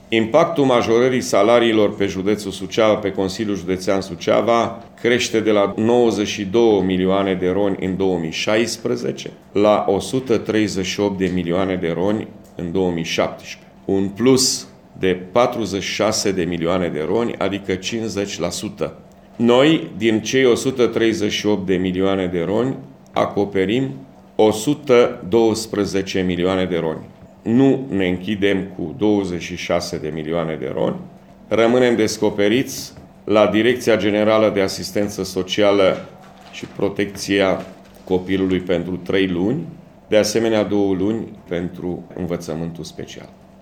Impactul majorării salariilor pe județul Suceava, pe Consiliul Județean Suceava, crește de la 92 milioane de roni în 2016 la 138 de milioane de roni în 2017. Un plus de 46 de milioane de roni, adică 50%. Noi, din cei 138 de milioane de roni, acoperim 112 milioane de roni. Nu ne închidem cu 26 de milioane de roni, rămânem descoperiți la Direcția Generală de Asistență Socială și Protecția Copilului pentru 3 luni, de asemenea 2 luni pentru învățământul special.